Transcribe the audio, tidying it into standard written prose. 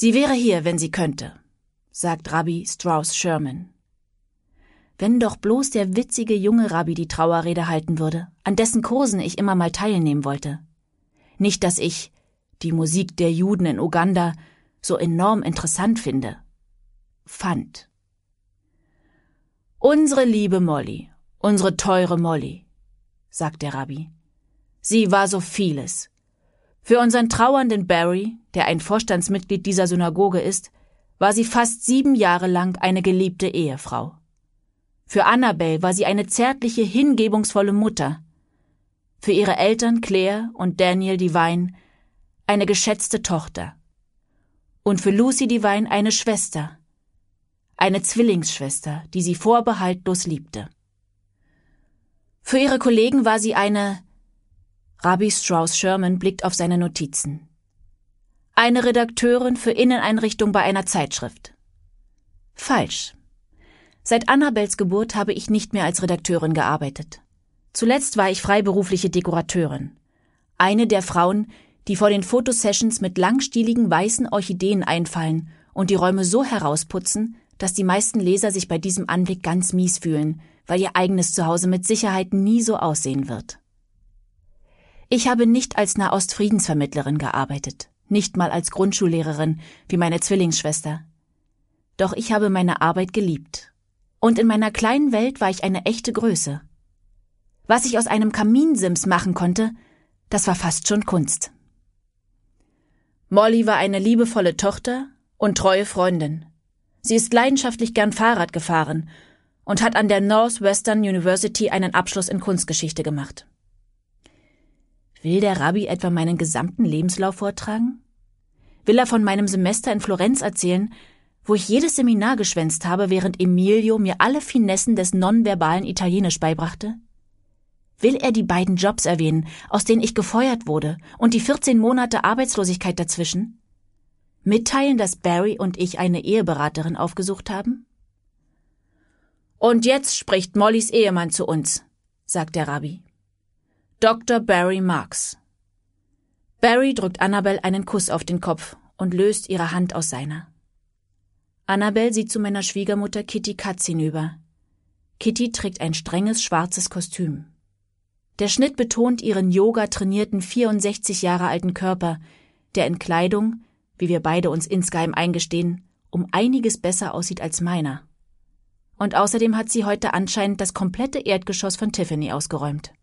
Sie wäre hier, wenn sie könnte, sagt Rabbi Strauss Sherman. Wenn doch bloß der witzige junge Rabbi die Trauerrede halten würde, an dessen Kursen ich immer mal teilnehmen wollte. Nicht, dass ich die Musik der Juden in Uganda so enorm interessant finde. Fand. Unsere liebe Molly, unsere teure Molly, sagt der Rabbi. Sie war so vieles. Für unseren trauernden Barry, der ein Vorstandsmitglied dieser Synagoge ist, war sie fast 7 Jahre lang eine geliebte Ehefrau. Für Annabelle war sie eine zärtliche, hingebungsvolle Mutter. Für ihre Eltern Claire und Daniel Devine eine geschätzte Tochter. Und für Lucy Devine eine Schwester. Eine Zwillingsschwester, die sie vorbehaltlos liebte. Für ihre Kollegen war sie eine... Rabbi Strauss Sherman blickt auf seine Notizen. Eine Redakteurin für Inneneinrichtung bei einer Zeitschrift. Falsch. Seit Annabels Geburt habe ich nicht mehr als Redakteurin gearbeitet. Zuletzt war ich freiberufliche Dekorateurin. Eine der Frauen, die vor den Fotosessions mit langstieligen weißen Orchideen einfallen und die Räume so herausputzen, dass die meisten Leser sich bei diesem Anblick ganz mies fühlen, weil ihr eigenes Zuhause mit Sicherheit nie so aussehen wird. Ich habe nicht als Nahost-Friedensvermittlerin gearbeitet, nicht mal als Grundschullehrerin wie meine Zwillingsschwester. Doch ich habe meine Arbeit geliebt. Und in meiner kleinen Welt war ich eine echte Größe. Was ich aus einem Kaminsims machen konnte, das war fast schon Kunst. Molly war eine liebevolle Tochter und treue Freundin. Sie ist leidenschaftlich gern Fahrrad gefahren und hat an der Northwestern University einen Abschluss in Kunstgeschichte gemacht. Will der Rabbi etwa meinen gesamten Lebenslauf vortragen? Will er von meinem Semester in Florenz erzählen, wo ich jedes Seminar geschwänzt habe, während Emilio mir alle Finessen des nonverbalen Italienisch beibrachte? Will er die beiden Jobs erwähnen, aus denen ich gefeuert wurde, und die 14 Monate Arbeitslosigkeit dazwischen? Mitteilen, dass Barry und ich eine Eheberaterin aufgesucht haben? Und jetzt spricht Mollys Ehemann zu uns, sagt der Rabbi. Dr. Barry Marks. Barry drückt Annabelle einen Kuss auf den Kopf und löst ihre Hand aus seiner. Annabelle sieht zu meiner Schwiegermutter Kitty Katz hinüber. Kitty trägt ein strenges schwarzes Kostüm. Der Schnitt betont ihren yoga-trainierten 64 Jahre alten Körper, der in Kleidung, wie wir beide uns insgeheim eingestehen, um einiges besser aussieht als meiner. Und außerdem hat sie heute anscheinend das komplette Erdgeschoss von Tiffany ausgeräumt.